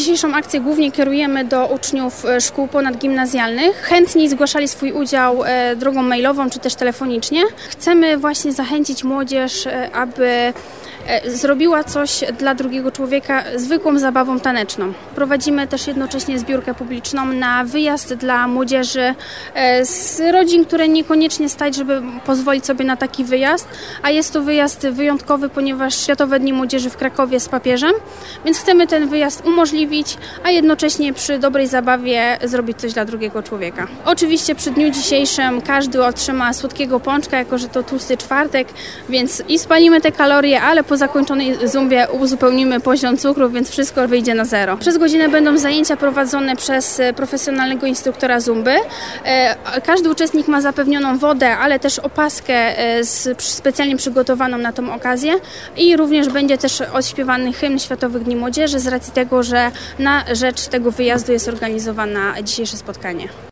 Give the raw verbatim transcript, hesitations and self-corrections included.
dzisiejszą akcję głównie kierujemy do uczniów szkół ponadgimnazjalnych. Chętni zgłaszali swój udział drogą mailową czy też telefonicznie. Chcemy właśnie zachęcić młodzież, aby zrobiła coś dla drugiego człowieka zwykłą zabawą taneczną. Prowadzimy też jednocześnie zbiórkę publiczną na wyjazd dla młodzieży z rodzin, które niekoniecznie stać, żeby pozwolić sobie na taki wyjazd, a jest to wyjazd wyjątkowy, ponieważ Światowe Dni Młodzieży w Krakowie z papieżem, więc chcemy ten wyjazd umożliwić, a jednocześnie przy dobrej zabawie zrobić coś dla drugiego człowieka. Oczywiście przy dniu dzisiejszym każdy otrzyma słodkiego pączka, jako że to tłusty czwartek, więc i spalimy te kalorie, ale po zakończonej zumbie uzupełnimy poziom cukru, więc wszystko wyjdzie na zero. Przez godzinę będą zajęcia prowadzone przez profesjonalnego instruktora zumby. Każdy uczestnik ma zapewnioną wodę, ale też opaskę specjalnie przygotowaną na tą okazję i również będzie też odśpiewany hymn Światowych Dni Młodzieży z racji tego, że na rzecz tego wyjazdu jest organizowane dzisiejsze spotkanie.